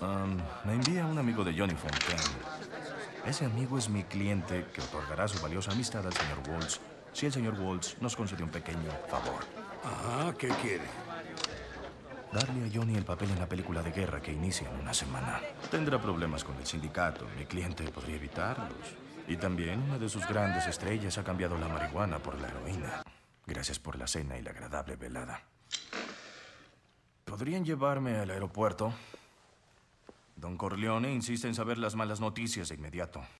Me envía un amigo de Johnny Fontaine. Ese amigo es mi cliente que otorgará su valiosa amistad al señor Waltz si el señor Waltz nos concede un pequeño favor. Ajá, ¿qué quiere? Darle a Johnny el papel en la película de guerra que inicia en una semana. Tendrá problemas con el sindicato. Mi cliente podría evitarlos. Y también una de sus grandes estrellas ha cambiado la marihuana por la heroína. Gracias por la cena y la agradable velada. ¿Podrían llevarme al aeropuerto? Don Corleone insiste en saber las malas noticias de inmediato.